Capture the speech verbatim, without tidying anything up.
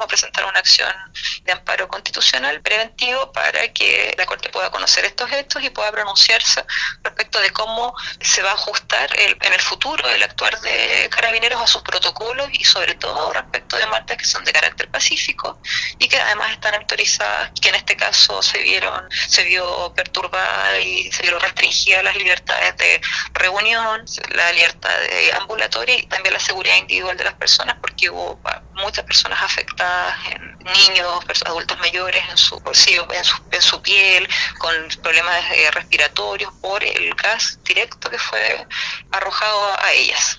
presentar una acción de amparo constitucional preventivo para que la Corte pueda conocer estos hechos y pueda pronunciarse respecto de cómo se va a ajustar el, en el futuro el actuar de Carabineros a sus protocolos y sobre todo respecto de marchas que son de carácter pacífico y que además están autorizadas, que en este caso se vieron, se vio perturbada y se vieron restringidas las libertades de reunión, la libertad de ambulatoria y también la seguridad individual de las personas, porque hubo muchas personas afectadas, en niños, adultos mayores en su bolsillo, en su, en su piel, con problemas eh, respiratorios por el gas directo que fue arrojado a ellas.